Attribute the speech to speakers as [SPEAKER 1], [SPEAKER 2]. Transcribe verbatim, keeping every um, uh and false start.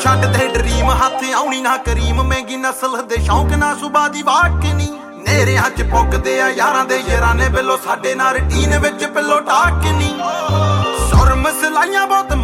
[SPEAKER 1] ਛੱਡ ਦੇ ਡਰੀਮ ਹੱਥ ਆਉਣੀ ਨਾ ਕਰੀਮ ਮਹਿੰਗੀ ਨਸਲ ਦੇ ਸ਼ੌਂਕ ਨਾ ਸੁਬਾ ਦੀ ਵਾਕ ਨੀ ਨੇਰਿਆਂ ਚ ਪੁੱਗਦੇ ਆ ਯਾਰਾਂ ਦੇ ਯਾਰਾਨੇ ਬਿੱਲੋ ਸਾਡੇ ਨਾਲ ਰਟੀਨ ਵਿੱਚ ਪਿੱਲੋ ਟਾਕ ਨੀ ਸੁਰ ਮਸਲਾਈਆਂ ਬਹੁਤ